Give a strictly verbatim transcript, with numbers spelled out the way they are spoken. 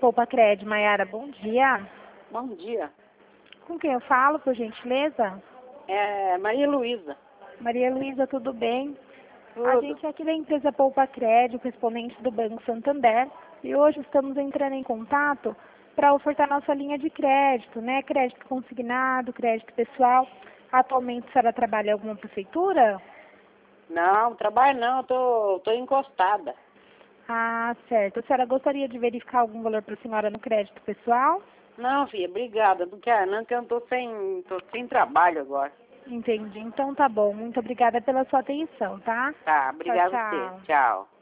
Poupa Cred, Maiara, bom dia. Bom dia. Com quem eu falo, por gentileza? É Maria Luísa. Maria Luísa, tudo bem? Tudo. A gente é aqui da empresa Poupa Cred, correspondente do Banco Santander, e hoje estamos entrando em contato para ofertar nossa linha de crédito, né? Crédito consignado, crédito pessoal. Atualmente a senhora trabalha em alguma prefeitura? Não, trabalho não, eu tô, tô encostada. Ah, certo. A senhora gostaria de verificar algum valor para a senhora no crédito pessoal? Não, filha, obrigada. Não quero não, que eu tô sem, tô sem trabalho agora. Entendi. Então tá bom. Muito obrigada pela sua atenção, tá? Tá, Tchau, obrigada a você. tchau. Tchau.